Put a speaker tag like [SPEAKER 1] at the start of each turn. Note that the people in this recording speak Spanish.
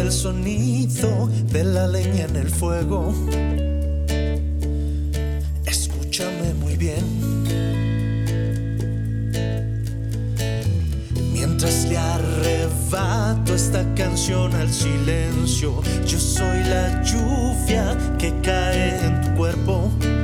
[SPEAKER 1] el sonido de la leña en el fuego. Escúchame muy bien. Mientras le arrebato esta canción al silencio, yo soy la lluvia que cae en tu cuerpo.